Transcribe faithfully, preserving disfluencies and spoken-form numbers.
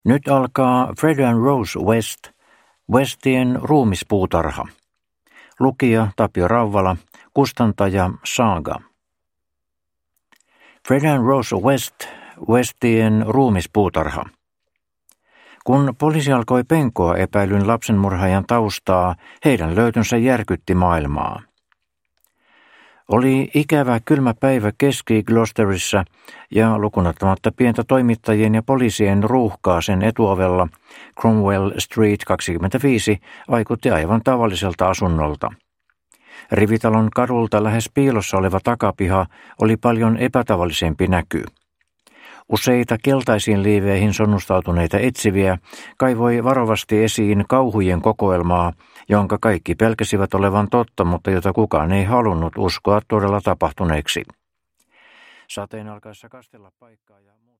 Nyt alkaa Fred and Rose West, Westien ruumispuutarha. Lukija Tapio Rauvala, kustantaja Saga. Fred and Rose West, Westien ruumispuutarha. Kun poliisi alkoi penkoa epäilyn lapsenmurhaajan taustaa, heidän löytönsä järkytti maailmaa. Oli ikävä kylmä päivä Keski-Gloucesterissa ja lukunottamatta pientä toimittajien ja poliisien ruuhkaa sen etuovella Cromwell Street kaksikymmentäviisi vaikutti aivan tavalliselta asunnolta. Rivitalon kadulta lähes piilossa oleva takapiha oli paljon epätavallisempi näky. Useita keltaisiin liiveihin sonnustautuneita etsiviä kaivoi varovasti esiin kauhujen kokoelmaa, jonka kaikki pelkäsivät olevan totta, mutta jota kukaan ei halunnut uskoa todella tapahtuneeksi. Sateen alkaessa kastella paikkaa ja